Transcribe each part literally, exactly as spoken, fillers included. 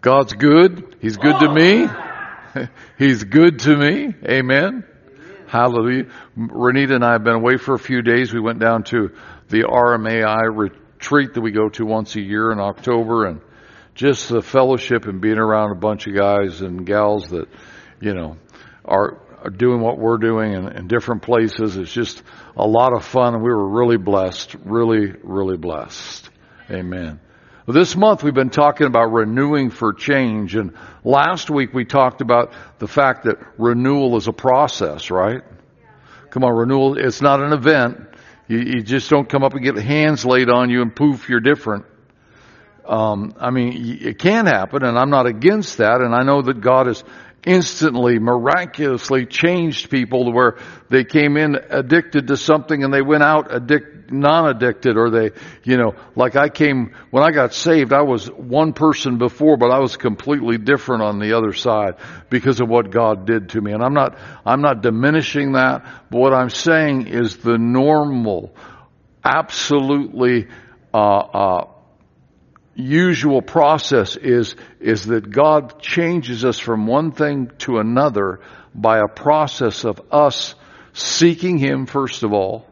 God's good. He's good to me. He's good to me. Amen. Hallelujah. Renita and I have been away for a few days. We went down to the R M A I retreat that we go to once a year in October, and just the fellowship and being around a bunch of guys and gals that, you know, are, are doing what we're doing in, in different places. It's just a lot of fun, and we were really blessed, really, really blessed. Amen. Well, this month we've been talking about renewing for change, and last week we talked about the fact that renewal is a process, right? Come on, renewal, it's not an event. You, you just don't come up and get hands laid on you and poof, you're different. Um, I mean, it can happen, and I'm not against that, and I know that God has instantly, miraculously changed people to where they came in addicted to something and they went out addict, non-addicted, or they, you know, like I came, when I got saved, I was one person before, but I was completely different on the other side because of what God did to me. And I'm not, I'm not diminishing that, but what I'm saying is the normal, absolutely, uh, uh, usual process is is that God changes us from one thing to another by a process of us seeking Him first of all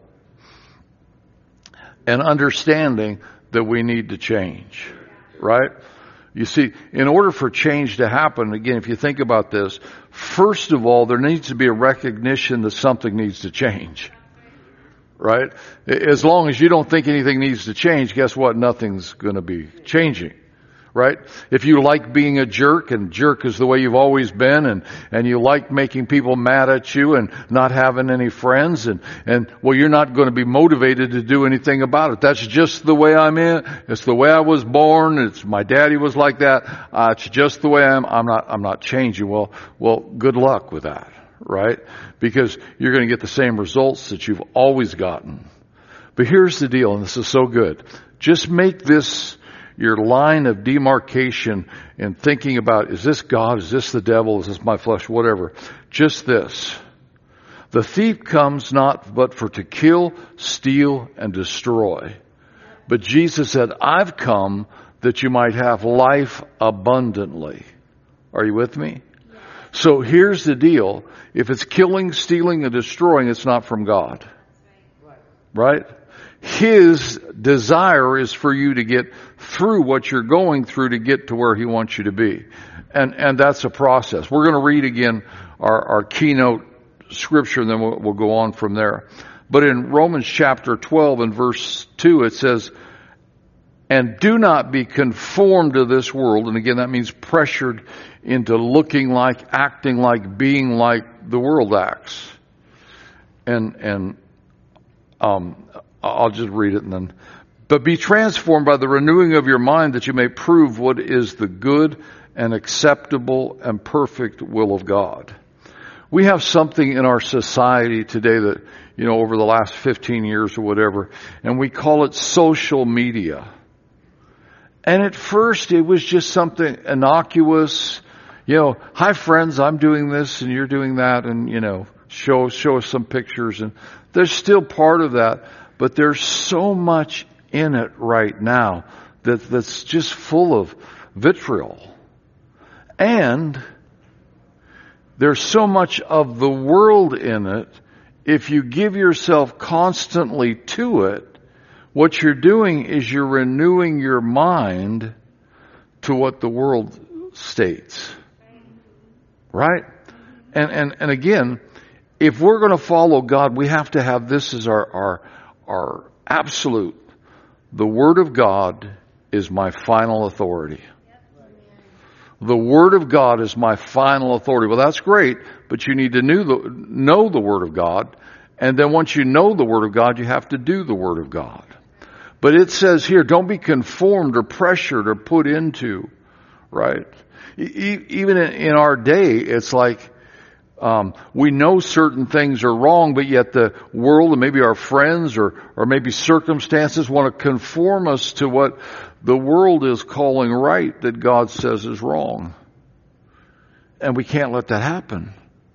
and understanding that we need to change, right? You see, in order for change to happen, again, if you think about this, first of all, there needs to be a recognition that something needs to change. Right? As long as you don't think anything needs to change, guess what? Nothing's going to be changing. Right? If you like being a jerk, and jerk is the way you've always been, and, and you like making people mad at you and not having any friends, and, and, well, you're not going to be motivated to do anything about it. That's just the way I'm in. It's the way I was born. It's my daddy was like that. Uh, it's just the way I am. I'm not, I'm not changing. Well, well, good luck with that. Right? Because you're going to get the same results that you've always gotten. But here's the deal, and this is so good. Just make this your line of demarcation in thinking about, is this God? Is this the devil? Is this my flesh? Whatever. Just this. The thief comes not but for to kill, steal, and destroy. But Jesus said, I've come that you might have life abundantly. Are you with me? So here's the deal. If it's killing, stealing, and destroying, it's not from God. Right? His desire is for you to get through what you're going through to get to where He wants you to be. And and that's a process. We're going to read again our, our keynote scripture, and then we'll, we'll go on from there. But in Romans chapter twelve and verse two, it says, and do not be conformed to this world. And again, that means pressured into looking like, acting like, being like the world acts. And, and, um, I'll just read it and then, but be transformed by the renewing of your mind that you may prove what is the good and acceptable and perfect will of God. We have something in our society today that, you know, over the last fifteen years or whatever, and we call it social media. And at first it was just something innocuous. You know, hi friends, I'm doing this and you're doing that, and, you know, show, show us some pictures. And there's still part of that, but there's so much in it right now that, that's just full of vitriol. And there's so much of the world in it. If you give yourself constantly to it, what you're doing is you're renewing your mind to what the world states. Right? And, and, and again, if we're going to follow God, we have to have this as our, our, our absolute. The Word of God is my final authority. The Word of God is my final authority. Well, that's great, but you need to know the, know the Word of God. And then once you know the Word of God, you have to do the Word of God. But it says here, don't be conformed or pressured or put into, right? Even in our day, it's like um, we know certain things are wrong, but yet the world and maybe our friends or, or maybe circumstances want to conform us to what the world is calling right that God says is wrong. And we can't let that happen.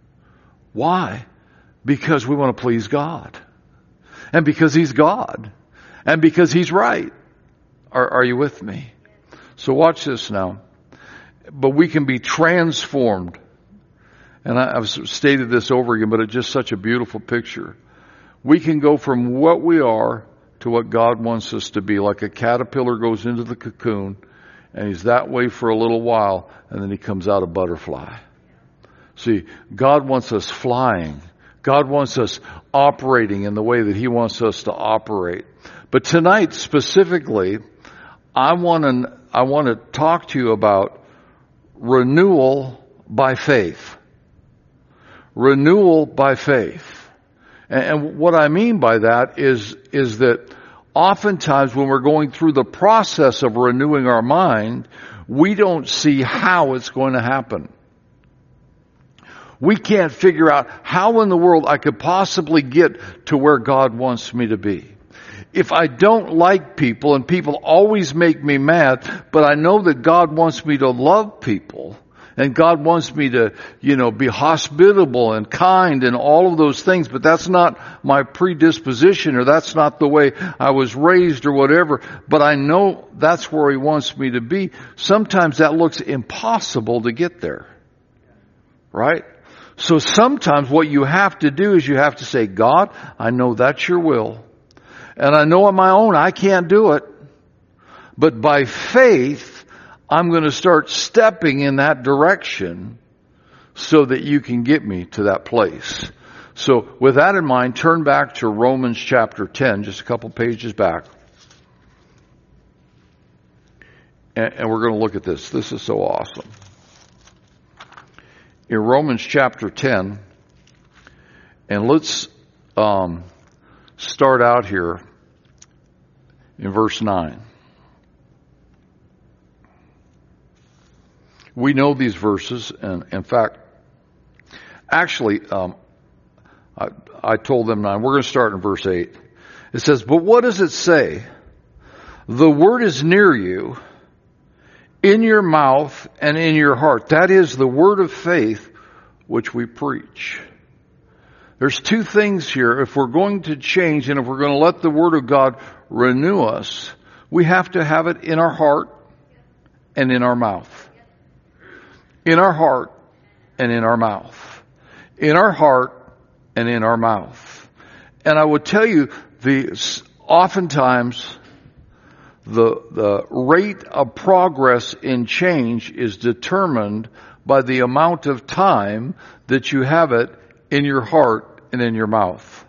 Why? Because we want to please God. And because He's God. And because He's right. Are, are you with me? So watch this now. but we can be transformed. And I, I've stated this over again, but it's just such a beautiful picture. We can go from what we are to what God wants us to be. Like a caterpillar goes into the cocoon, and he's that way for a little while, and then he comes out a butterfly. See, God wants us flying. God wants us operating in the way that he wants us to operate. But tonight, specifically, I want to, I want to talk to you about renewal by faith. Renewal by faith. And what I mean by that is, is that oftentimes when we're going through the process of renewing our mind, we don't see how it's going to happen. We can't figure out how in the world I could possibly get to where God wants me to be. If I don't like people and people always make me mad, but I know that God wants me to love people, and God wants me to, you know, be hospitable and kind and all of those things, but that's not my predisposition, or that's not the way I was raised or whatever, but I know that's where he wants me to be. Sometimes that looks impossible to get there. Right? So sometimes what you have to do is you have to say, God, I know that's your will. And I know on my own I can't do it. But by faith, I'm going to start stepping in that direction so that you can get me to that place. So with that in mind, turn back to Romans chapter ten, just a couple pages back. And, and we're going to look at this. This is so awesome. In Romans chapter ten, and let's um, start out here in verse nine. We know these verses, and in fact, actually, um, I, I told them nine. We're going to start in verse eight. It says, "But what does it say? The word is near you, in your mouth and in your heart." That is the word of faith which we preach. There's two things here. If we're going to change and if we're going to let the word of God renew us, we have to have it in our heart and in our mouth. In our heart and in our mouth. In our heart and in our mouth. And I would tell you, the oftentimes the the rate of progress in change is determined by the amount of time that you have it in your heart and in your mouth.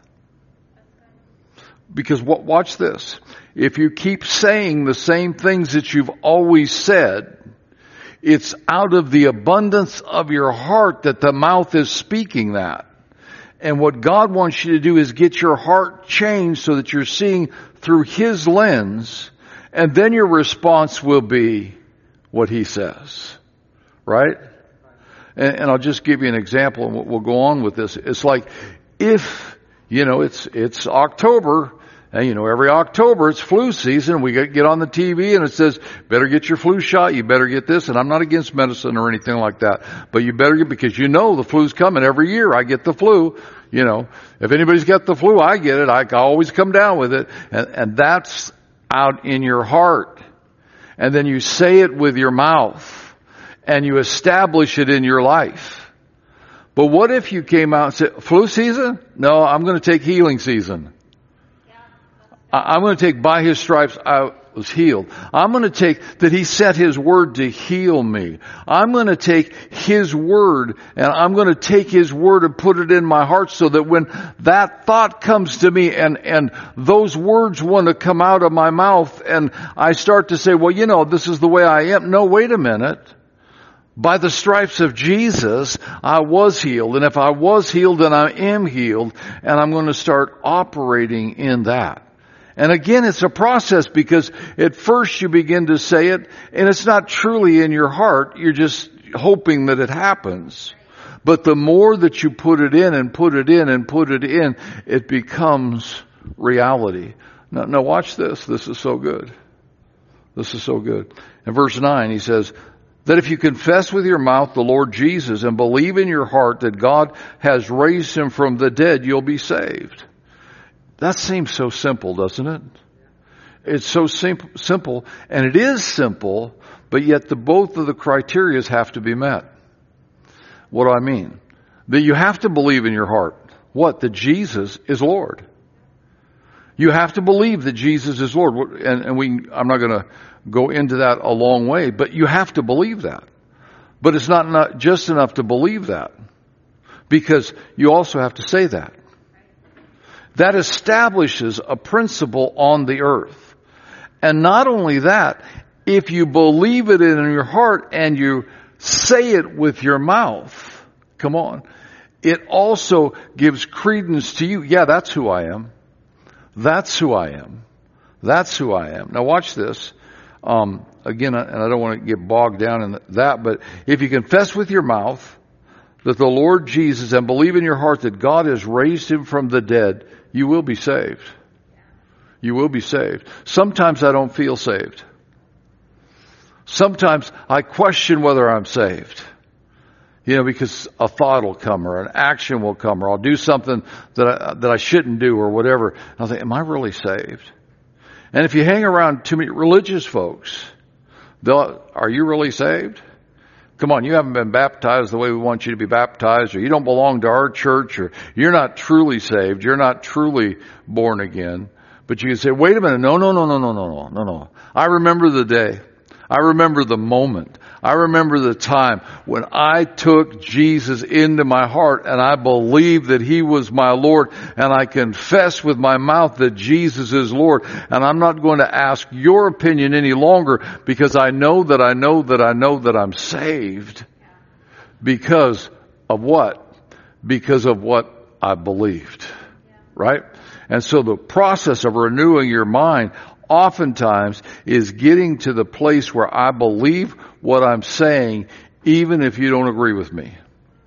Because what, watch this. If you keep saying the same things that you've always said, it's out of the abundance of your heart that the mouth is speaking that. And what God wants you to do is get your heart changed so that you're seeing through his lens, and then your response will be what he says. Right? And, and I'll just give you an example, and we'll go on with this. It's like if, you know, it's it's October, and you know, every October it's flu season. We get, get on the T V and it says, better get your flu shot, you better get this. And I'm not against medicine or anything like that, but you better get, because you know the flu's coming every year. I get the flu. You know, if anybody's got the flu, I get it. I always come down with it. And, and that's out in your heart. And then you say it with your mouth. And you establish it in your life. But what if you came out and said, flu season? No, I'm going to take healing season. I'm going to take by his stripes I was healed. I'm going to take that he sent his word to heal me. I'm going to take his word and I'm going to take his word and put it in my heart so that when that thought comes to me and, and those words want to come out of my mouth and I start to say, well, you know, this is the way I am. No, wait a minute. By the stripes of Jesus, I was healed. And if I was healed, then I am healed. And I'm going to start operating in that. And again, it's a process because at first you begin to say it and it's not truly in your heart. You're just hoping that it happens. But the more that you put it in and put it in and put it in, it becomes reality. Now, now watch this. This is so good. This is so good. In verse nine, he says, that if you confess with your mouth the Lord Jesus and believe in your heart that God has raised him from the dead, you'll be saved. That seems so simple, doesn't it? It's so sim- simple, and it is simple, But yet the both of the criteria have to be met. What do I mean? That you have to believe in your heart. What? That Jesus is Lord. You have to believe that Jesus is Lord. And, and we, I'm not going to go into that a long way, but you have to believe that. But it's not, not just enough to believe that, because you also have to say that. That establishes a principle on the earth. And not only that, if you believe it in your heart and you say it with your mouth, come on, it also gives credence to you. Yeah, that's who I am. That's who I am. That's who I am. Now watch this. Um, again, and I don't want to get bogged down in that, but if you confess with your mouth that the Lord Jesus and believe in your heart that God has raised him from the dead, you will be saved. You will be saved. Sometimes I don't feel saved. Sometimes I question whether I'm saved. You know, because a thought will come or an action will come or I'll do something that I, that I shouldn't do or whatever. And I'll think, am I really saved? And if you hang around too many religious folks, they'll, are you really saved? Come on, you haven't been baptized the way we want you to be baptized, or you don't belong to our church, or you're not truly saved, you're not truly born again. But you can say, wait a minute, no, no, no, no, no, no, no, no, no. I remember the day. I remember the moment. I remember the time when I took Jesus into my heart and I believed that he was my Lord, and I confess with my mouth that Jesus is Lord. And I'm not going to ask your opinion any longer, because I know that I know that I know that I'm saved. Because of what? Because of what I believed. Right? And so the process of renewing your mind oftentimes is getting to the place where I believe what I'm saying, even if you don't agree with me.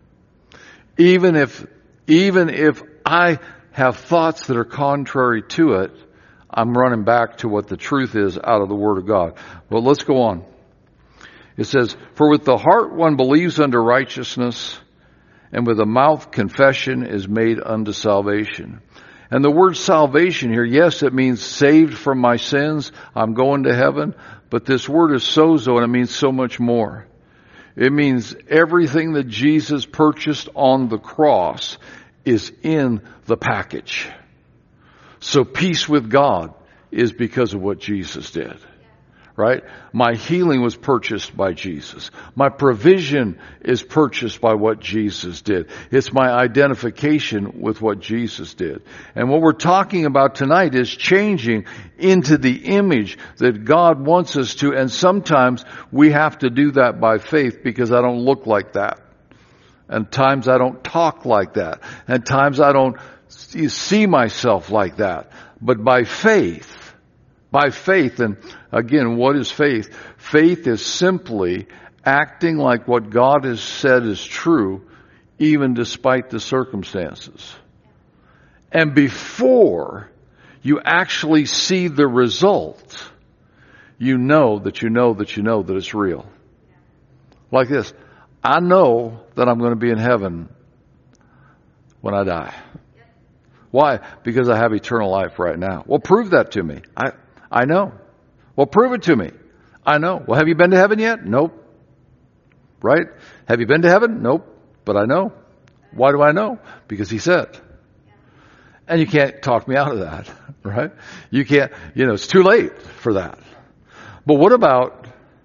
Even if, even if I have thoughts that are contrary to it, I'm running back to what the truth is out of the Word of God. Well, let's go on. It says, for with the heart one believes unto righteousness, and with the mouth confession is made unto salvation. And the word salvation here, yes, it means saved from my sins. I'm going to heaven. But this word is sozo, and it means so much more. It means everything that Jesus purchased on the cross is in the package. So peace with God is because of what Jesus did. Right? My healing was purchased by Jesus. My provision is purchased by what Jesus did. It's my identification with what Jesus did. And what we're talking about tonight is changing into the image that God wants us to. And sometimes we have to do that by faith, because I don't look like that. And times I don't talk like that. And times I don't see myself like that. But by faith, By faith, and again, what is faith? Faith is simply acting like what God has said is true, even despite the circumstances. And before you actually see the result, you know that you know that you know that it's real. Like this, I know that I'm going to be in heaven when I die. Why? Because I have eternal life right now. Well, prove that to me. I I know. Well, prove it to me. I know. Well, have you been to heaven yet? Nope. Right? Have you been to heaven? Nope. But I know. Why do I know? Because he said. And you can't talk me out of that. Right? You can't, you know, it's too late for that. But what about,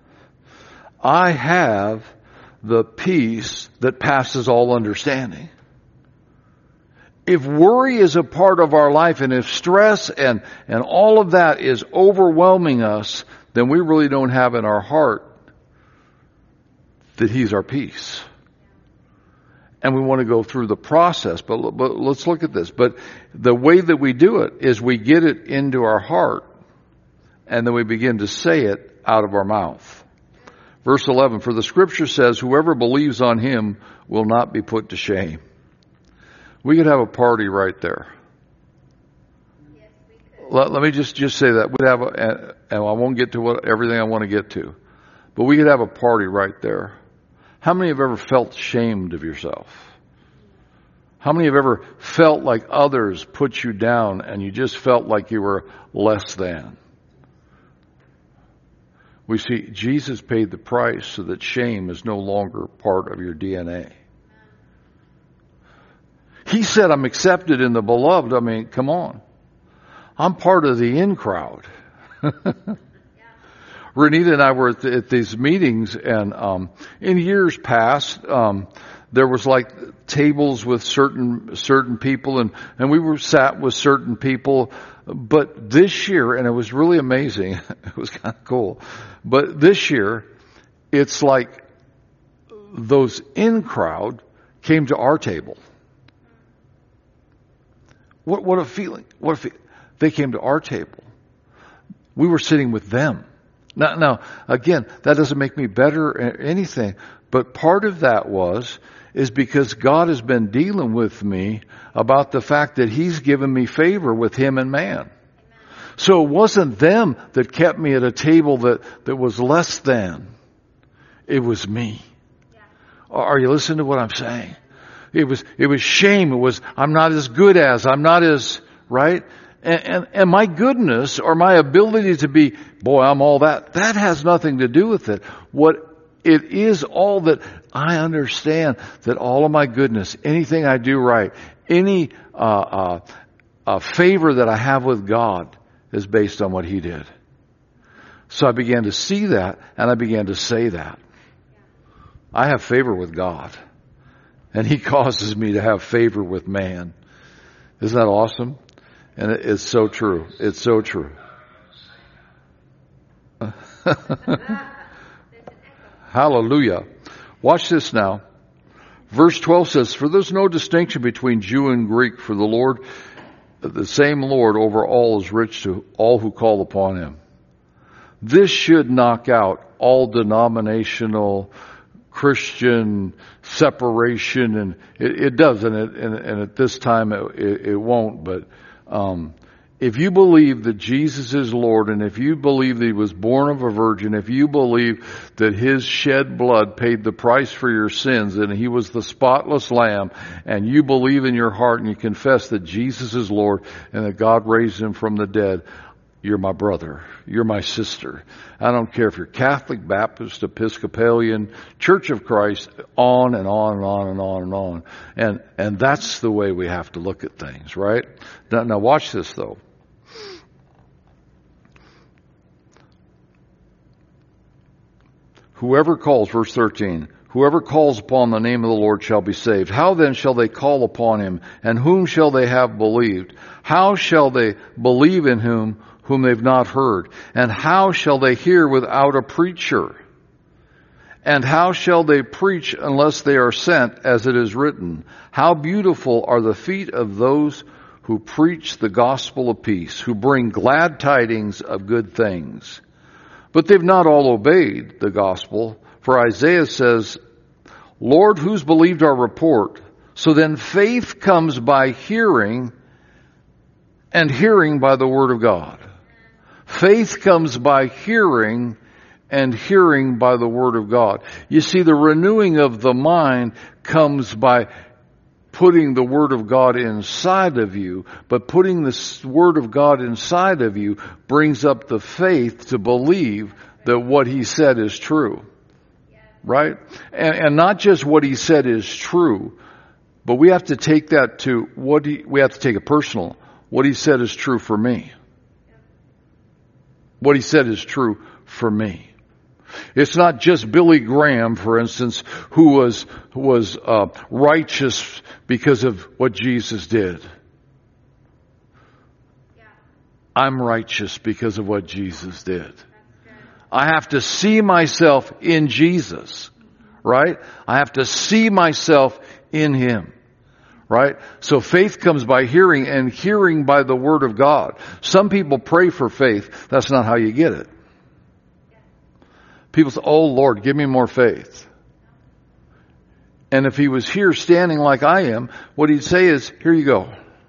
I have the peace that passes all understanding. If worry is a part of our life, and if stress and, and all of that is overwhelming us, then we really don't have in our heart that he's our peace. And we want to go through the process, but, but let's look at this. But the way that we do it is we get it into our heart, and then we begin to say it out of our mouth. Verse eleven, for the scripture says, whoever believes on him will not be put to shame. We could have a party right there. Yes, we could. Let, let me just, just say that. We'd have a, and I won't get to what, everything I want to get to, but we could have a party right there. How many have ever felt ashamed of yourself? How many have ever felt like others put you down and you just felt like you were less than? We see Jesus paid the price so that shame is no longer part of your D N A. He said, I'm accepted in the beloved. I mean, come on. I'm part of the in crowd. Renita and I were at, the, at these meetings, and um, in years past, um, there was like tables with certain certain people, and, and we were sat with certain people. But this year, and it was really amazing, it was kind of cool, but this year, it's like those in crowd came to our table. What, what a feeling. What a feeling. They came to our table. We were sitting with them. Now, now, again, that doesn't make me better or anything, but part of that was, is because God has been dealing with me about the fact that He's given me favor with Him and man. So it wasn't them that kept me at a table that, that was less than. It was me. Yeah. Are you listening to what I'm saying? It was, it was shame. It was, I'm not as good as, I'm not as, right? And, and, and my goodness, or my ability to be, boy, I'm all that, that has nothing to do with it. What it is all that I understand that all of my goodness, anything I do right, any, uh, uh, uh, favor that I have with God is based on what He did. So I began to see that, and I began to say that. I have favor with God, and He causes me to have favor with man. Isn't that awesome? And it, it's so true. It's so true. Hallelujah. Watch this now. Verse twelve says, for there's no distinction between Jew and Greek, for the Lord, the same Lord over all is rich to all who call upon Him. This should knock out all denominational Christian separation, and it, it does, and, it, and, and at this time it, it, it won't, but um, if you believe that Jesus is Lord, and if you believe that He was born of a virgin, if you believe that His shed blood paid the price for your sins, and He was the spotless lamb, and you believe in your heart and you confess that Jesus is Lord and that God raised Him from the dead, you're my brother. You're my sister. I don't care if you're Catholic, Baptist, Episcopalian, Church of Christ, on and on and on and on and on. And, and that's the way we have to look at things, right? Now, now watch this though. Whoever calls, verse thirteen, whoever calls upon the name of the Lord shall be saved. How then shall they call upon Him? And whom shall they have believed? How shall they believe in whom, whom they've not heard? And how shall they hear without a preacher? And how shall they preach unless they are sent, as it is written? How beautiful are the feet of those who preach the gospel of peace, who bring glad tidings of good things. But they've not all obeyed the gospel. For Isaiah says, Lord, who's believed our report? So then faith comes by hearing, and hearing by the word of God. Faith comes by hearing, and hearing by the word of God. You see, the renewing of the mind comes by putting the word of God inside of you, but putting the word of God inside of you brings up the faith to believe that what He said is true. Right? And, and not just what He said is true, but we have to take that to what he, we have to take it personal. What He said is true for me. What He said is true for me. It's not just Billy Graham, for instance, who was who was uh, righteous because of what Jesus did. Yeah. I'm righteous because of what Jesus did. I have to see myself in Jesus, right? I have to see myself in Him, right? So faith comes by hearing, and hearing by the Word of God. Some people pray for faith. That's not how you get it. People say, oh Lord, give me more faith. And if He was here standing like I am, what He'd say is, here you go.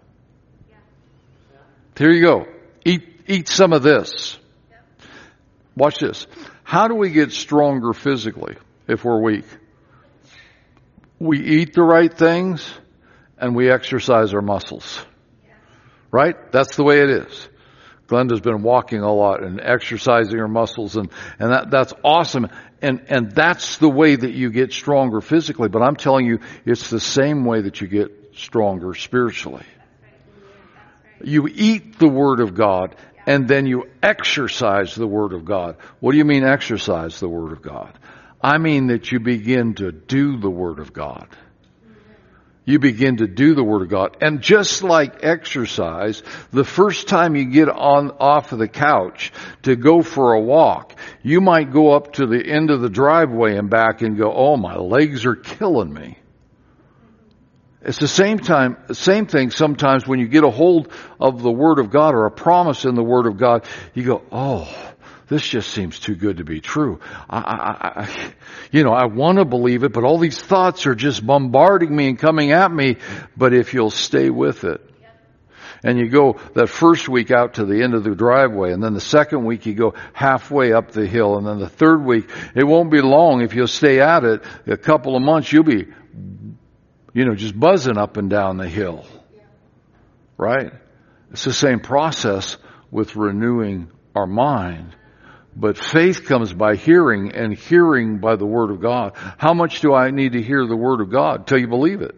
Here you go. Eat, eat some of this. Watch this. How do we get stronger physically if we're weak? We eat the right things and we exercise our muscles. Right? That's the way it is. Glenda's been walking a lot and exercising her muscles, and, and that, that's awesome. And, and that's the way that you get stronger physically. But I'm telling you, it's the same way that you get stronger spiritually. You eat the Word of God, and then you exercise the Word of God. What do you mean exercise the Word of God? I mean that you begin to do the Word of God. You begin to do the Word of God. And just like exercise, the first time you get on off of the couch to go for a walk, you might go up to the end of the driveway and back and go, oh, my legs are killing me. It's the same time, same thing sometimes when you get a hold of the Word of God or a promise in the Word of God, you go, oh, this just seems too good to be true. I, I, I you know, I want to believe it, but all these thoughts are just bombarding me and coming at me. But if you'll stay with it, and you go that first week out to the end of the driveway, and then the second week you go halfway up the hill, and then the third week, it won't be long if you'll stay at it. A couple of months, you'll be, you know, just buzzing up and down the hill. Right? It's the same process with renewing our mind. But faith comes by hearing, and hearing by the Word of God. How much do I need to hear the Word of God? Until you believe it.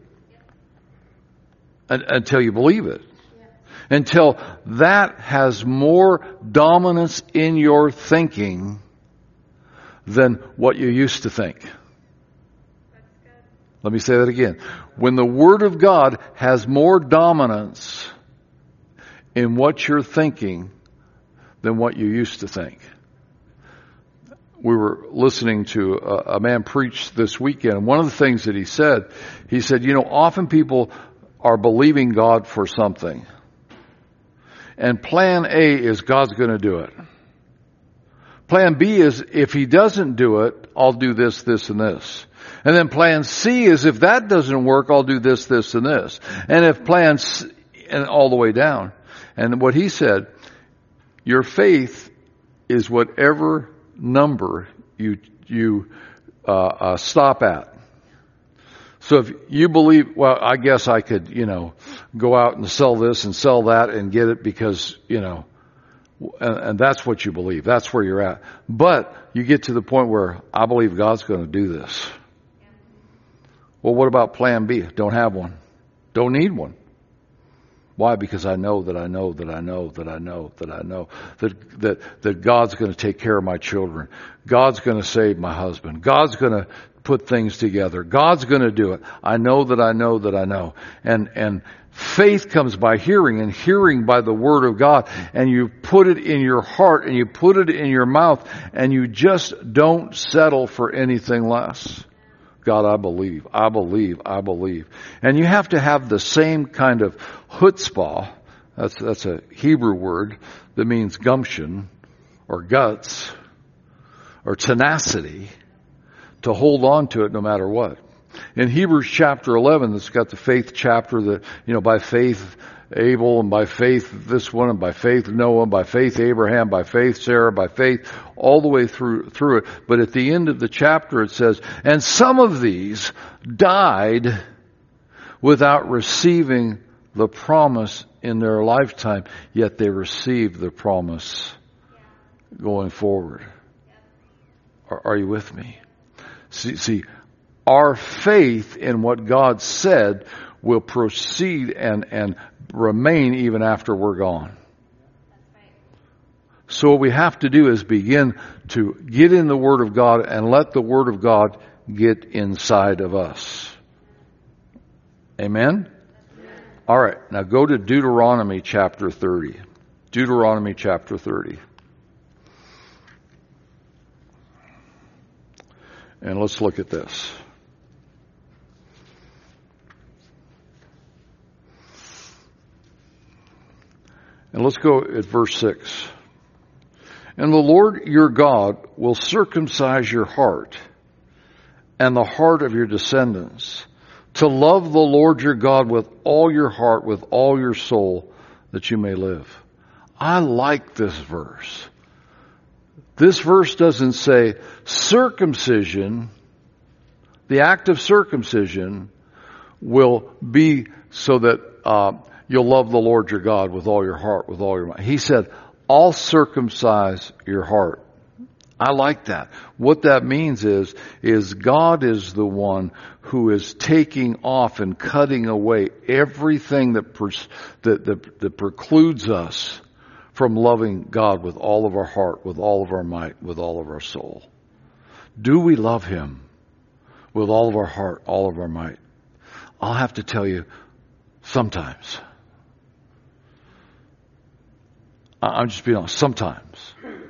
Until you believe it. Until that has more dominance in your thinking than what you used to think. Let me say that again. When the Word of God has more dominance in what you're thinking than what you used to think. We were listening to a, a man preach this weekend, and one of the things that he said, he said, you know, often people are believing God for something. And plan A is God's going to do it. Plan B is if He doesn't do it, I'll do this, this, and this. And then plan C is if that doesn't work, I'll do this, this, and this. And if plan C, and all the way down. And what he said, your faith is whatever number you you uh, uh, stop at. So if you believe, well, I guess I could, you know, go out and sell this and sell that and get it because, you know, and, and that's what you believe. That's where you're at. But you get to the point where I believe God's going to do this. Well, what about plan B? Don't have one. Don't need one. Why? Because I know that I know that I know that I know that I know that that that God's going to take care of my children. God's going to save my husband. God's going to put things together. God's going to do it. I know that I know that I know. And and faith comes by hearing, and hearing by the Word of God. And you put it in your heart, and you put it in your mouth, and you just don't settle for anything less. God, I believe, I believe, I believe. And you have to have the same kind of chutzpah. That's, that's a Hebrew word that means gumption or guts or tenacity to hold on to it no matter what. In Hebrews chapter eleven, it's got the faith chapter that, you know, by faith Abel, and by faith this one, and by faith Noah, and by faith Abraham, by faith Sarah, by faith, all the way through through it. But at the end of the chapter it says, and some of these died without receiving the promise in their lifetime, yet they received the promise going forward. Are, are you with me? See, see, our faith in what God said will proceed and, and remain even after we're gone. So what we have to do is begin to get in the Word of God and let the Word of God get inside of us. Amen? All right, now go to Deuteronomy chapter thirty. Deuteronomy chapter thirty. And let's look at this. And let's go at verse six. And the Lord your God will circumcise your heart and the heart of your descendants to love the Lord your God with all your heart, with all your soul, that you may live. I like this verse. This verse doesn't say circumcision, the act of circumcision will be so that uh, you'll love the Lord your God with all your heart, with all your mind. He said, I'll circumcise your heart. I like that. What that means is, is God is the one who is taking off and cutting away everything that, pers- that, that, that precludes us from loving God with all of our heart, with all of our might, with all of our soul. Do we love Him with all of our heart, all of our might? I'll have to tell you, sometimes. I'm just being honest, sometimes.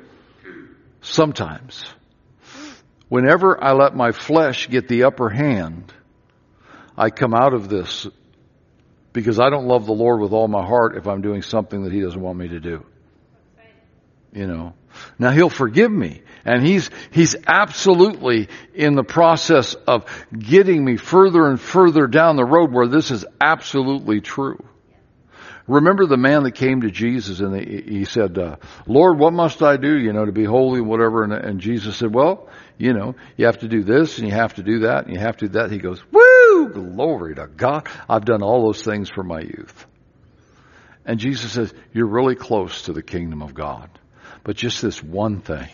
Sometimes. Whenever I let my flesh get the upper hand, I come out of this because I don't love the Lord with all my heart if I'm doing something that He doesn't want me to do. You know. Now He'll forgive me. And He's, He's absolutely in the process of getting me further and further down the road where this is absolutely true. Remember the man that came to Jesus and he said, uh, Lord, what must I do, you know, to be holy and whatever? And, and Jesus said, well, you know, you have to do this and you have to do that and you have to do that. He goes, woo, glory to God. I've done all those things for my youth. And Jesus says, you're really close to the kingdom of God. But just this one thing,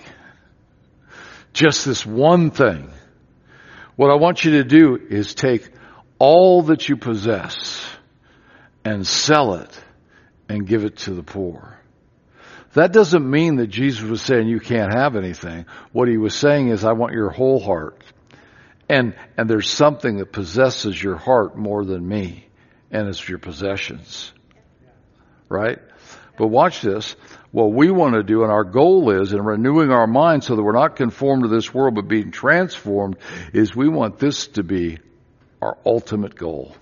just this one thing, what I want you to do is take all that you possess and sell it and give it to the poor. That doesn't mean that Jesus was saying you can't have anything. What He was saying is, I want your whole heart. And, and there's something that possesses your heart more than me, and it's your possessions. Right? But watch this. What we want to do, and our goal is, in renewing our minds so that we're not conformed to this world but being transformed, is we want this to be our ultimate goal.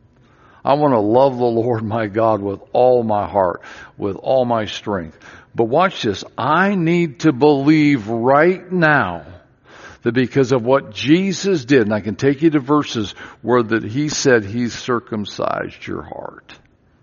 I want to love the Lord my God with all my heart, with all my strength. But watch this. I need to believe right now that because of what Jesus did, and I can take you to verses where that He said He's circumcised your heart.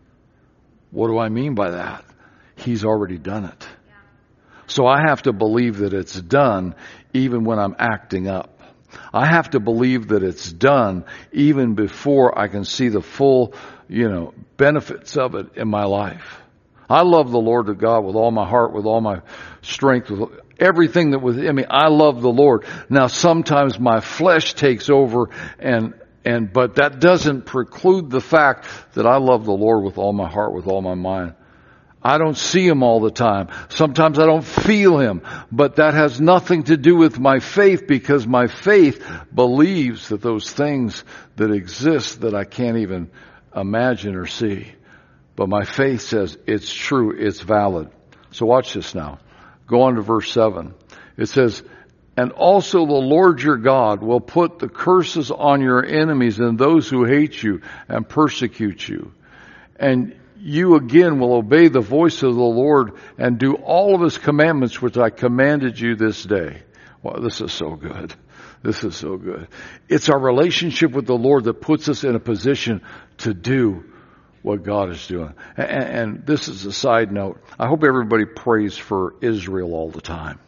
What do I mean by that? He's already done it. So I have to believe that it's done even when I'm acting up. I have to believe that it's done even before I can see the full, you know, benefits of it in my life. I love the Lord of God with all my heart, with all my strength, with everything that was in me. I love the Lord. Now sometimes my flesh takes over and and but that doesn't preclude the fact that I love the Lord with all my heart, with all my mind. I don't see Him all the time. Sometimes I don't feel Him. But that has nothing to do with my faith, because my faith believes that those things that exist that I can't even imagine or see. But my faith says it's true, it's valid. So watch this now. Go on to verse seven. It says, and also the Lord your God will put the curses on your enemies and those who hate you and persecute you. And you again will obey the voice of the Lord and do all of His commandments which I commanded you this day. Wow, this is so good. This is so good. It's our relationship with the Lord that puts us in a position to do what God is doing. And, and this is a side note. I hope everybody prays for Israel all the time.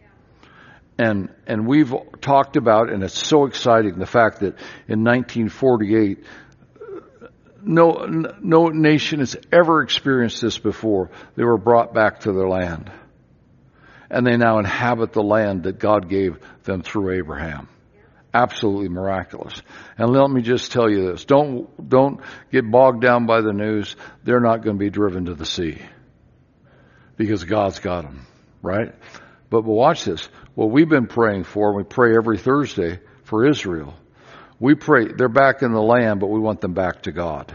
And and we've talked about, and it's so exciting, the fact that in nineteen forty-eight, no no nation has ever experienced this before. They were brought back to their land. And they now inhabit the land that God gave them through Abraham. Absolutely miraculous. And let me just tell you this. Don't don't get bogged down by the news. They're not going to be driven to the sea. Because God's got them. Right? But watch this. What we've been praying for, we pray every Thursday for Israel. We pray, they're back in the land, but we want them back to God.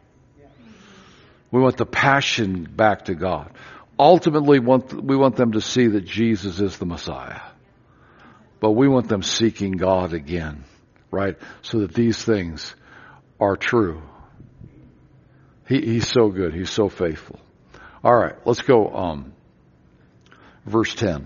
We want the passion back to God. Ultimately, want, we want them to see that Jesus is the Messiah. But we want them seeking God again, right? So that these things are true. He, he's so good. He's so faithful. All right, let's go. Um, verse ten.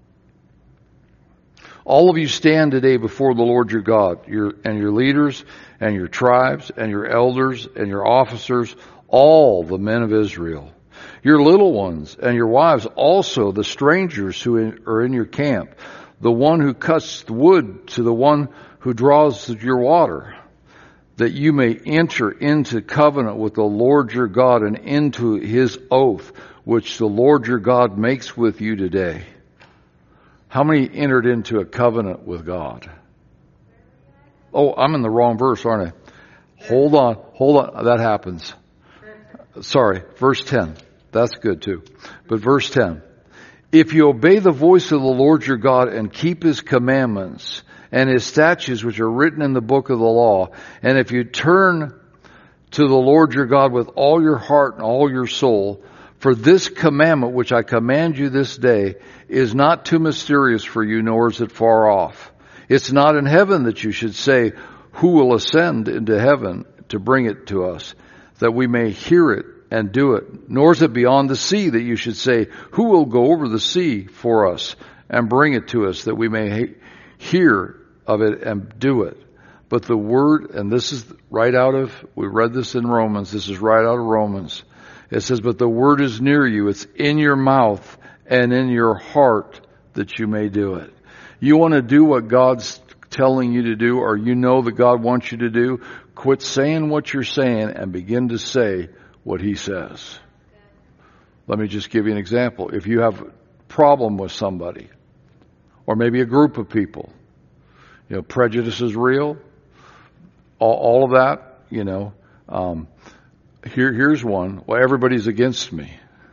All of you stand today before the Lord your God, your, and your leaders, and your tribes, and your elders, and your officers, all the men of Israel. Your little ones, and your wives also, the strangers who in, are in your camp, the one who cuts the wood to the one who draws your water. that you may enter into covenant with the Lord your God and into his oath, which the Lord your God makes with you today. How many entered into a covenant with God? Oh, I'm in the wrong verse, aren't I? Hold on, hold on. That happens. Sorry, verse ten. That's good too. But verse ten. If you obey the voice of the Lord your God and keep his commandments and his statutes which are written in the book of the law, and if you turn to the Lord your God with all your heart and all your soul, for this commandment which I command you this day is not too mysterious for you, nor is it far off. It's not in heaven that you should say, who will ascend into heaven to bring it to us, that we may hear it and do it. Nor is it beyond the sea that you should say, who will go over the sea for us and bring it to us, that we may hear of it and do it. But the word, and this is right out of, we read this in Romans, this is right out of Romans. It says, but the word is near you, it's in your mouth and in your heart that you may do it. You want to do what God's telling you to do, or you know that God wants you to do, quit saying what you're saying and begin to say what he says. Let me just give you an example. If you have a problem with somebody, or maybe a group of people, you know, prejudice is real, all, all of that, you know, um, here, here's one. Well, everybody's against me.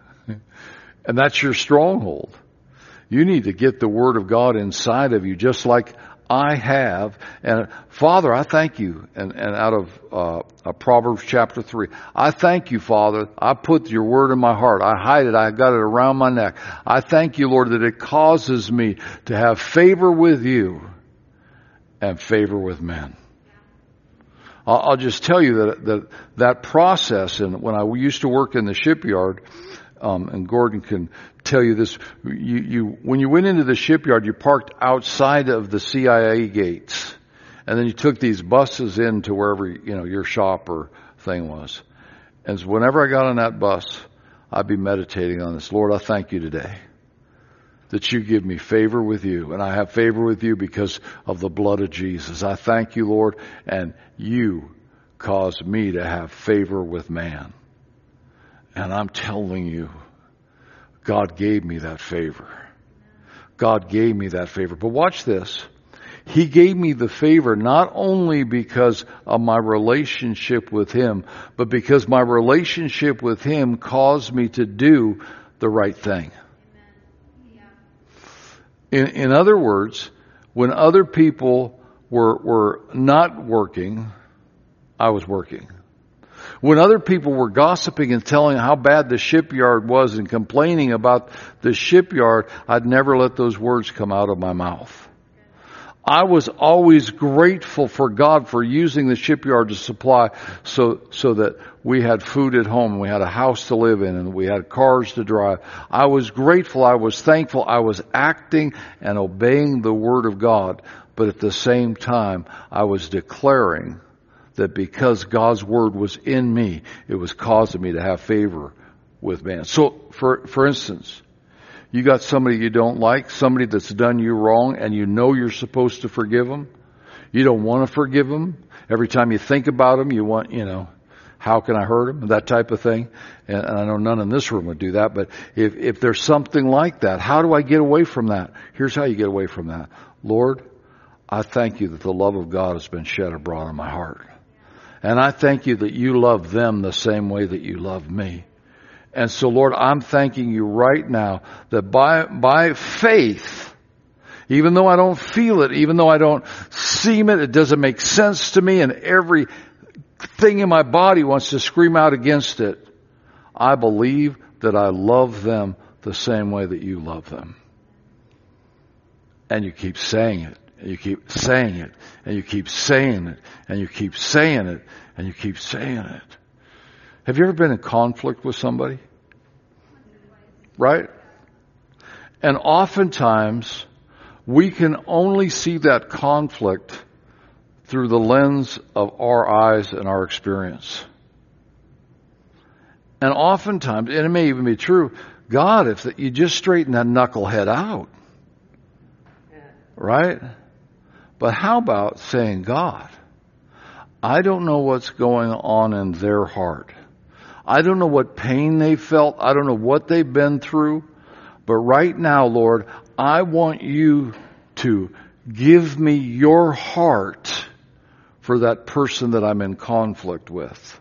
And that's your stronghold. You need to get the Word of God inside of you, just like I have. And Father, I thank you. And, and out of uh, uh, Proverbs chapter three, I thank you, Father. I put your Word in my heart. I hide it. I got it around my neck. I thank you, Lord, that it causes me to have favor with you and favor with men. I'll, I'll just tell you that, that that process, and when I used to work in the shipyard, Um, and Gordon can tell you this, you, you, when you went into the shipyard, you parked outside of the C I A gates. And then you took these buses in to wherever, you know, your shop or thing was. And so whenever I got on that bus, I'd be meditating on this. Lord, I thank you today that you give me favor with you. And I have favor with you because of the blood of Jesus. I thank you, Lord, and you cause me to have favor with man. And I'm telling you, God gave me that favor. God gave me that favor. But watch this. He gave me the favor not only because of my relationship with him, but because my relationship with him caused me to do the right thing. In, in other words, when other people were, were not working, I was working. When other people were gossiping and telling how bad the shipyard was and complaining about the shipyard, I'd never let those words come out of my mouth. I was always grateful for God for using the shipyard to supply so, so that we had food at home, we had a house to live in, and we had cars to drive. I was grateful, I was thankful, I was acting and obeying the Word of God, but at the same time, I was declaring that because God's Word was in me, it was causing me to have favor with man. So, for for instance, you got somebody you don't like, somebody that's done you wrong, and you know you're supposed to forgive them. You don't want to forgive them. Every time you think about them, you want, you know, how can I hurt them? That type of thing. And, and I know none in this room would do that, but if, if there's something like that, how do I get away from that? Here's how you get away from that. Lord, I thank you that the love of God has been shed abroad in my heart. And I thank you that you love them the same way that you love me. And so, Lord, I'm thanking you right now that by, by faith, even though I don't feel it, even though I don't see it, it doesn't make sense to me, and every thing in my body wants to scream out against it, I believe that I love them the same way that you love them. And you keep saying it. And you keep saying it, and you keep saying it, and you keep saying it, and you keep saying it. Have you ever been in conflict with somebody? Right? And oftentimes, we can only see that conflict through the lens of our eyes and our experience. And oftentimes, and it may even be true, God, if you just straighten that knucklehead out, right? But how about saying, God, I don't know what's going on in their heart. I don't know what pain they felt. I don't know what they've been through. But right now, Lord, I want you to give me your heart for that person that I'm in conflict with.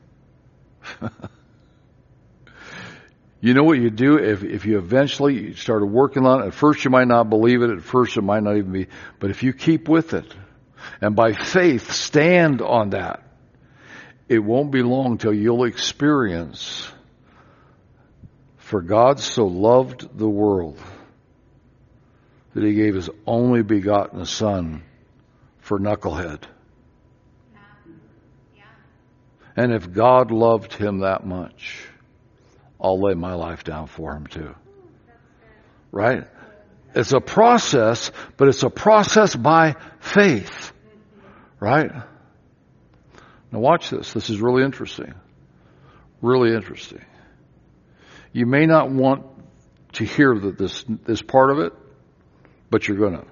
You know what you do if, if you eventually started working on it? At first you might not believe it. At first it might not even be. But if you keep with it and by faith stand on that, it won't be long till you'll experience, for God so loved the world that he gave his only begotten Son for Knucklehead. Yeah. Yeah. And if God loved him that much, I'll lay my life down for him too. Right? It's a process, but it's a process by faith. Right? Now watch this. This is really interesting. Really interesting. You may not want to hear that this, this part of it, but you're going to.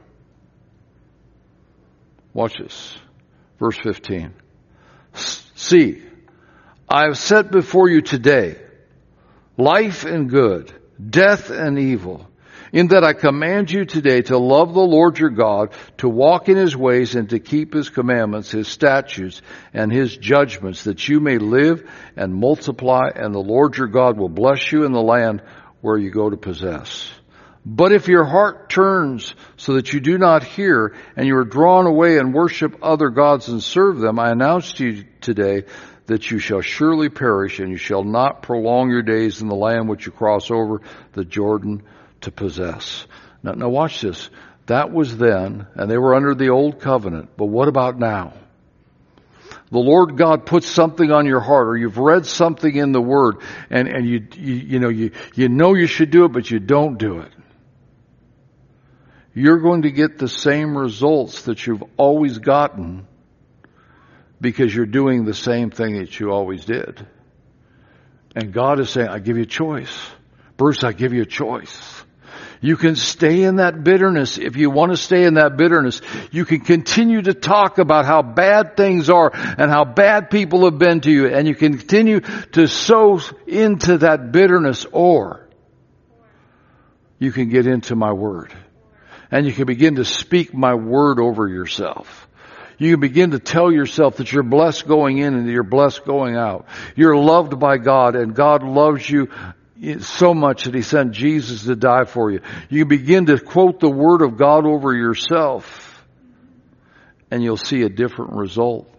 Watch this. Verse fifteen. See, I have set before you today life and good, death and evil, in that I command you today to love the Lord your God, to walk in his ways and to keep his commandments, his statutes, and his judgments, that you may live and multiply, and the Lord your God will bless you in the land where you go to possess. But if your heart turns so that you do not hear, and you are drawn away and worship other gods and serve them, I announce to you today that you shall surely perish, and you shall not prolong your days in the land which you cross over the Jordan to possess. Now, now watch this. That was then, and they were under the old covenant. But what about now? The Lord God puts something on your heart, or you've read something in the Word, and, and you, you, you know, you, you know you should do it, but you don't do it. You're going to get the same results that you've always gotten because you're doing the same thing that you always did. And God is saying, I give you a choice. Bruce, I give you a choice. You can stay in that bitterness. If you want to stay in that bitterness, you can continue to talk about how bad things are and how bad people have been to you. And you can continue to sow into that bitterness, or you can get into my word. And you can begin to speak my word over yourself. You can begin to tell yourself that you're blessed going in and that you're blessed going out. You're loved by God, and God loves you so much that he sent Jesus to die for you. You begin to quote the word of God over yourself, and you'll see a different result.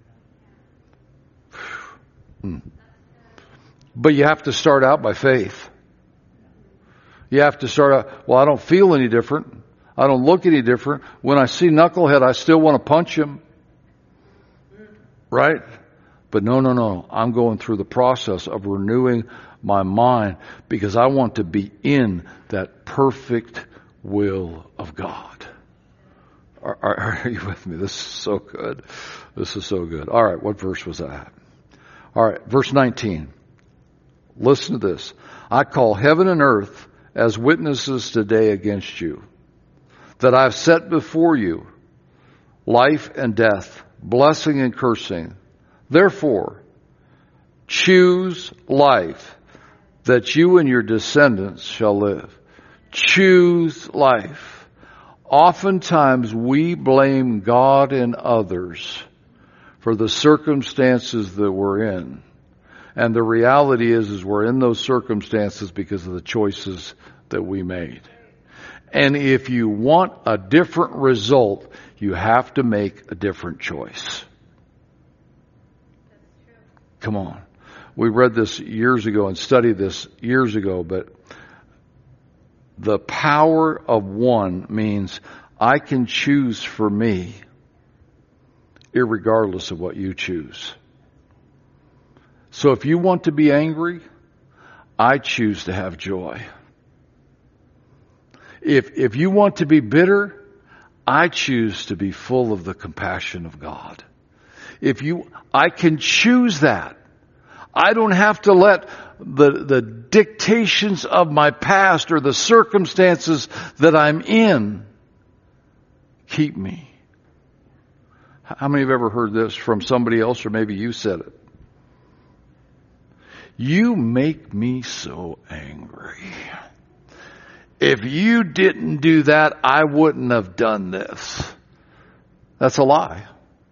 Hmm. But you have to start out by faith. You have to start out, well, I don't feel any different. I don't look any different. When I see Knucklehead, I still want to punch him. Right? But no, no, no. I'm going through the process of renewing my mind because I want to be in that perfect will of God. Are, are, are you with me? This is so good. This is so good. All right, what verse was that? All right, verse nineteen. Listen to this. I call heaven and earth as witnesses today against you, that I've set before you life and death, blessing and cursing. Therefore, choose life, that you and your descendants shall live. Choose life. Oftentimes we blame God and others for the circumstances that we're in. And the reality is, is we're in those circumstances because of the choices that we made. And if you want a different result, you have to make a different choice. Come on. We read this years ago and studied this years ago, but the power of one means I can choose for me irregardless of what you choose. So if you want to be angry, I choose to have joy. If if you want to be bitter, I choose to be full of the compassion of God. If you, I can choose that. I don't have to let the, the dictations of my past or the circumstances that I'm in keep me. How many have ever heard this from somebody else, or maybe you said it? You make me so angry. If you didn't do that, I wouldn't have done this. That's a lie.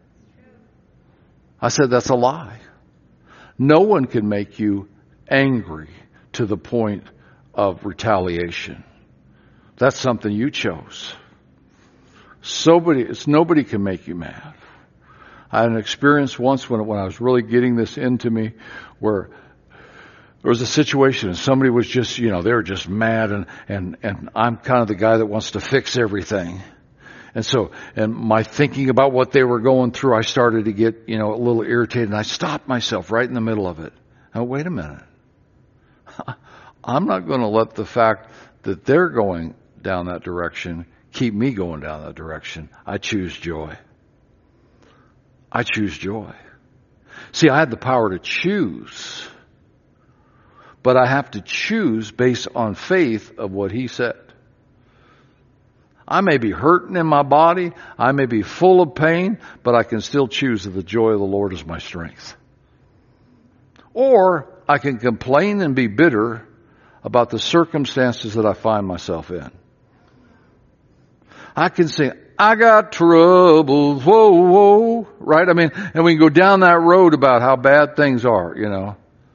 I said that's a lie. No one can make you angry to the point of retaliation. That's something you chose. Somebody, it's, nobody can make you mad. I had an experience once when, when I was really getting this into me where there was a situation and somebody was just, you know, they were just mad and, and, and I'm kind of the guy that wants to fix everything. And so, and my thinking about what they were going through, I started to get, you know, a little irritated, and I stopped myself right in the middle of it. Now, wait a minute. I'm not going to let the fact that they're going down that direction keep me going down that direction. I choose joy. I choose joy. See, I had the power to choose, but I have to choose based on faith of what he said. I may be hurting in my body. I may be full of pain, but I can still choose that the joy of the Lord is my strength. Or I can complain and be bitter about the circumstances that I find myself in. I can say, I got troubles, whoa, whoa, right? I mean, and we can go down that road about how bad things are, you know.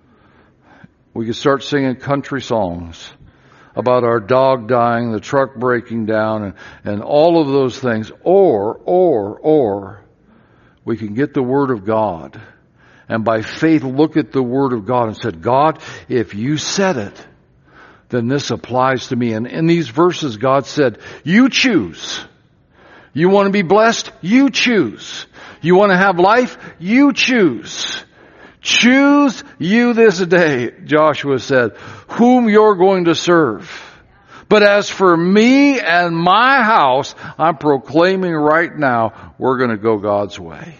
We can start singing country songs about our dog dying, the truck breaking down, and, and all of those things. Or, or, or, we can get the Word of God and by faith look at the Word of God and said, God, if you said it, then this applies to me. And in these verses, God said, you choose. You want to be blessed? You choose. You want to have life? You choose. Choose you this day, Joshua said, whom you're going to serve. But as for me and my house, I'm proclaiming right now, we're going to go God's way.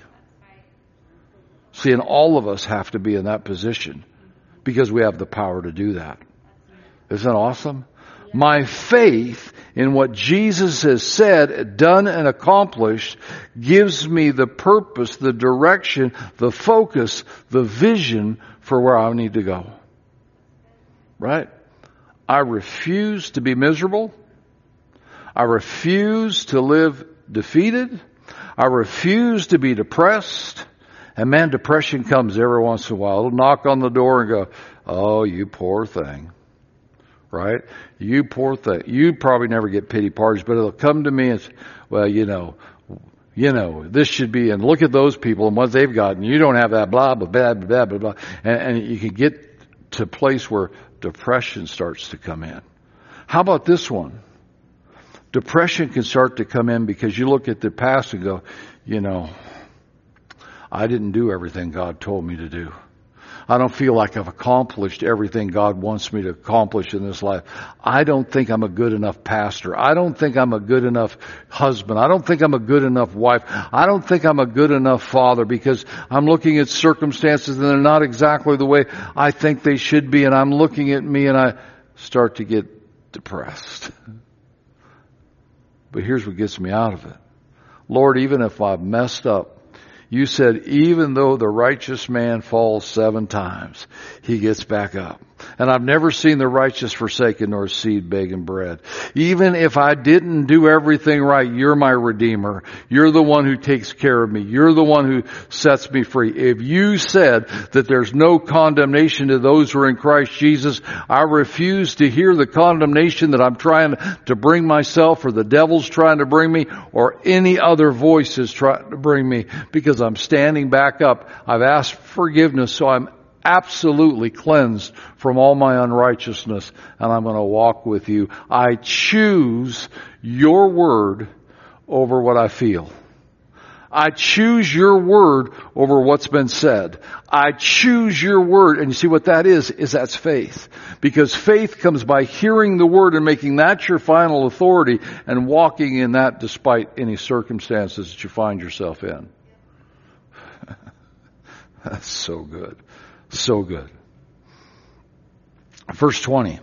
See, and all of us have to be in that position because we have the power to do that. Isn't that awesome? My faith in what Jesus has said, done, and accomplished gives me the purpose, the direction, the focus, the vision for where I need to go. Right? I refuse to be miserable. I refuse to live defeated. I refuse to be depressed. And man, depression comes every once in a while. It'll knock on the door and go, oh, you poor thing. Right? You poor thing. You probably never get pity parties, but it'll come to me and say, well, you know, you know, this should be, and look at those people and what they've got, and you don't have that, blah, blah, blah, blah, blah, blah. And, and you can get to a place where depression starts to come in. How about this one? Depression can start to come in because you look at the past and go, you know, I didn't do everything God told me to do. I don't feel like I've accomplished everything God wants me to accomplish in this life. I don't think I'm a good enough pastor. I don't think I'm a good enough husband. I don't think I'm a good enough wife. I don't think I'm a good enough father because I'm looking at circumstances and they're not exactly the way I think they should be. And I'm looking at me and I start to get depressed. But here's what gets me out of it. Lord, even if I've messed up, you said, even though the righteous man falls seven times, he gets back up. And I've never seen the righteous forsaken nor seed begging bread. Even if I didn't do everything right, you're my Redeemer. You're the one who takes care of me. You're the one who sets me free. If you said that there's no condemnation to those who are in Christ Jesus, I refuse to hear the condemnation that I'm trying to bring myself or the devil's trying to bring me or any other voice is trying to bring me because I'm standing back up. I've asked forgiveness, so I'm absolutely cleansed from all my unrighteousness, and I'm going to walk with you. I choose your word over what I feel. I choose your word over what's been said. I choose your word. And you see what that is, is that's faith. Because faith comes by hearing the word and making that your final authority and walking in that despite any circumstances that you find yourself in. That's so good. So good. Verse twenty.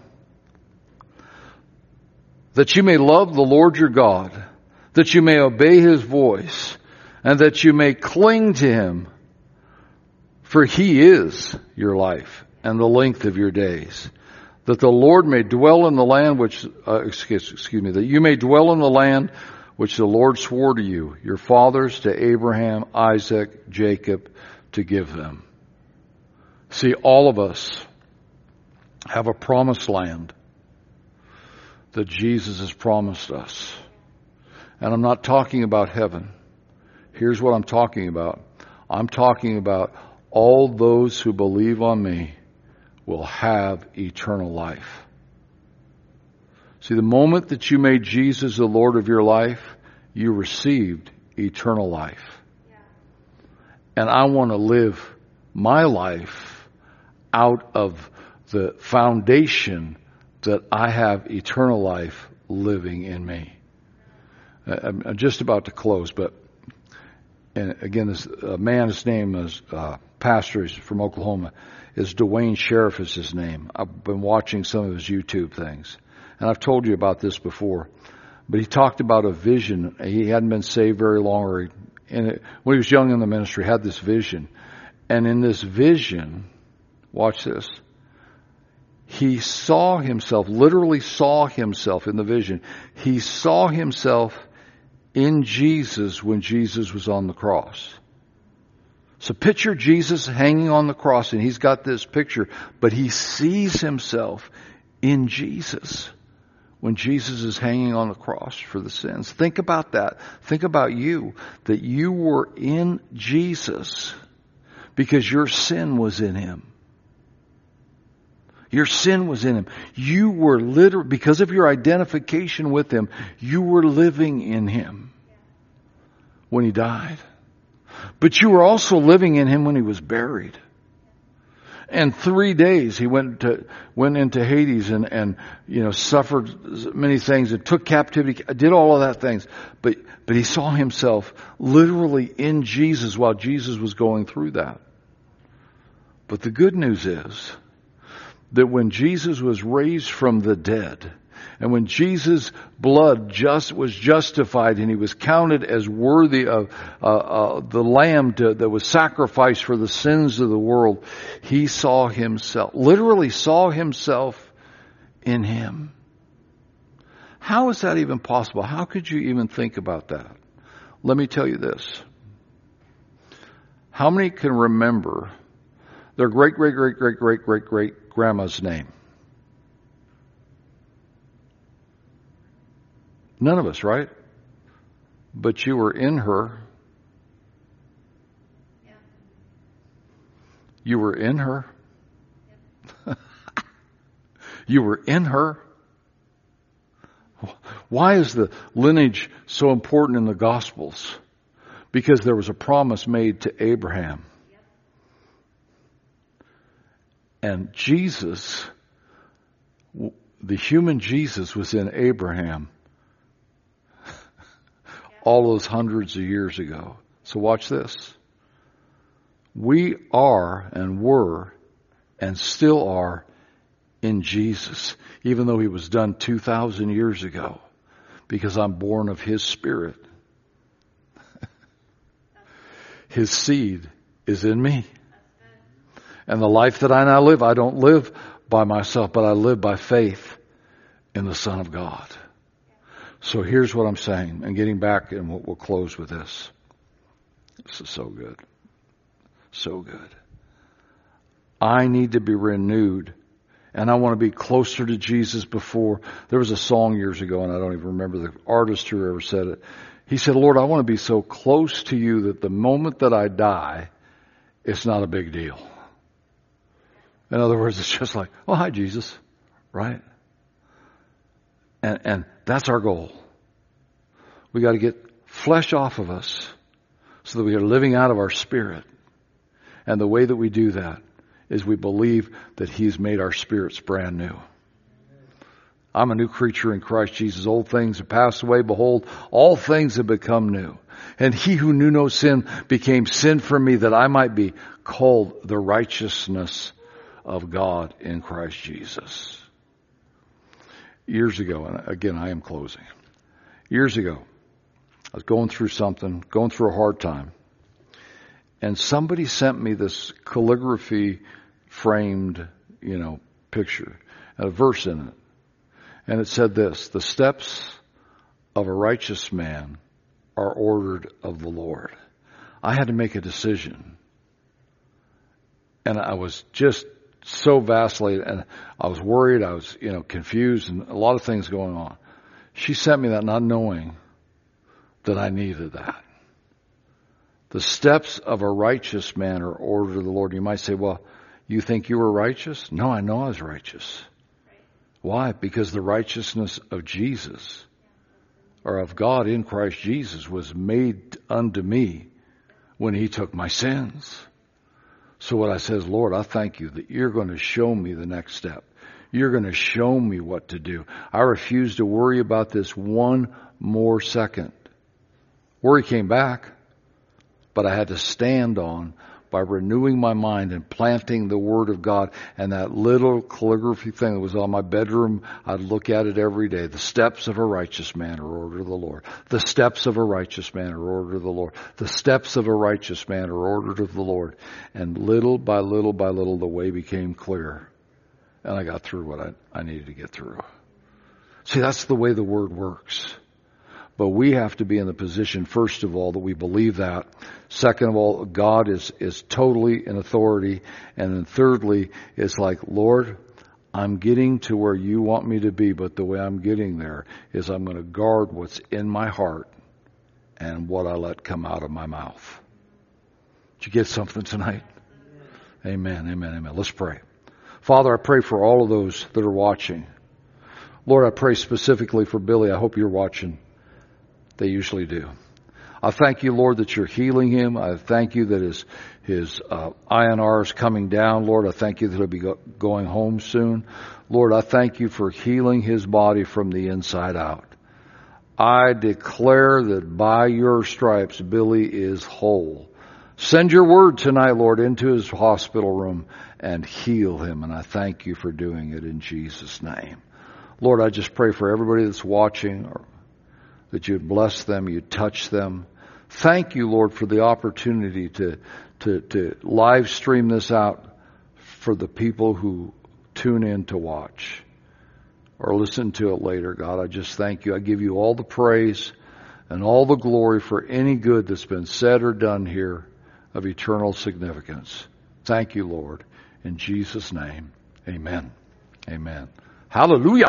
That you may love the Lord your God, that you may obey his voice, and that you may cling to him, for he is your life and the length of your days. That the Lord may dwell in the land which, uh, excuse, excuse me, that you may dwell in the land which the Lord swore to you, your fathers, to Abraham, Isaac, Jacob, to give them. See, all of us have a promised land that Jesus has promised us. And I'm not talking about heaven. Here's what I'm talking about. I'm talking about all those who believe on me will have eternal life. See, the moment that you made Jesus the Lord of your life, you received eternal life. Yeah. And I want to live my life out of the foundation that I have eternal life living in me. I'm just about to close, but and again, this uh, man's name is uh, pastor is from Oklahoma. Is Dwayne Sheriff is his name. I've been watching some of his YouTube things, and I've told you about this before. But he talked about a vision. He hadn't been saved very long, or he, and it, when he was young in the ministry, had this vision, and in this vision, watch this. He saw himself, literally saw himself in the vision. He saw himself in Jesus when Jesus was on the cross. So picture Jesus hanging on the cross, and he's got this picture, but he sees himself in Jesus when Jesus is hanging on the cross for the sins. Think about that. Think about you, that you were in Jesus because your sin was in him. Your sin was in him. You were literally, because of your identification with him, you were living in him when he died. But you were also living in him when he was buried. And three days he went to went into Hades and, and you know suffered many things and took captivity, did all of that things. But but he saw himself literally in Jesus while Jesus was going through that. But the good news is that when Jesus was raised from the dead, and when Jesus' blood just was justified and he was counted as worthy of uh, uh, the lamb to, that was sacrificed for the sins of the world, he saw himself, literally saw himself in him. How is that even possible? How could you even think about that? Let me tell you this. How many can remember their great, great, great, great, great, great, great grandma's name? None of us, right? But you were in her. Yeah. You were in her. Yep. You were in her. Why is the lineage so important in the Gospels? Because there was a promise made to Abraham. Yep. And Jesus, the human Jesus, was in Abraham all those hundreds of years ago. So watch this. We are and were and still are in Jesus, even though he was done two thousand years ago, because I'm born of his Spirit. His seed is in me. And the life that I now live, I don't live by myself, but I live by faith in the Son of God. So here's what I'm saying, and getting back, and we'll, we'll close with this. This is so good. So good. I need to be renewed, and I want to be closer to Jesus before. There was a song years ago, and I don't even remember the artist who ever said it. He said, Lord, I want to be so close to you that the moment that I die, it's not a big deal. In other words, it's just like, oh, hi, Jesus, right? And, and that's our goal. We got to get flesh off of us so that we are living out of our spirit. And the way that we do that is we believe that he's made our spirits brand new. I'm a new creature in Christ Jesus. Old things have passed away. Behold, all things have become new. And he who knew no sin became sin for me, that I might be called the righteousness of God in Christ Jesus. Years ago, and again I am closing. Years ago, I was going through something, going through a hard time. And somebody sent me this calligraphy framed, you know, picture, and a verse in it. And it said this: the steps of a righteous man are ordered of the Lord. I had to make a decision. And I was just so vacillated, and I was worried, I was, you know, confused, and a lot of things going on. She sent me that not knowing that I needed that. The steps of a righteous man are ordered of the Lord. You might say, well, you think you were righteous? No, I know I was righteous. Why? Because the righteousness of Jesus, or of God in Christ Jesus, was made unto me when he took my sins. So what I say is, Lord, I thank you that you're going to show me the next step. You're going to show me what to do. I refuse to worry about this one more second. Worry came back, but I had to stand on by renewing my mind and planting the Word of God. And that little calligraphy thing that was on my bedroom, I'd look at it every day. The steps of a righteous man are ordered of the Lord. The steps of a righteous man are ordered of the Lord. The steps of a righteous man are ordered of the Lord. And little by little by little, the way became clear. And I got through what I, I needed to get through. See, that's the way the Word works. But we have to be in the position, first of all, that we believe that. Second of all, God is, is totally in authority. And then thirdly, it's like, Lord, I'm getting to where you want me to be, but the way I'm getting there is I'm going to guard what's in my heart and what I let come out of my mouth. Did you get something tonight? Amen, amen, amen. Let's pray. Father, I pray for all of those that are watching. Lord, I pray specifically for Billy. I hope you're watching. They usually do. I thank you, Lord, that you're healing him. I thank you that his his uh, I N R is coming down. Lord, I thank you that he'll be go- going home soon. Lord, I thank you for healing his body from the inside out. I declare that by your stripes, Billy is whole. Send your word tonight, Lord, into his hospital room and heal him. And I thank you for doing it in Jesus' name. Lord, I just pray for everybody that's watching, or that you'd bless them, you'd touch them. Thank you, Lord, for the opportunity to, to, to live stream this out for the people who tune in to watch or listen to it later. God, I just thank you. I give you all the praise and all the glory for any good that's been said or done here of eternal significance. Thank you, Lord. In Jesus' name, amen. Amen. Hallelujah.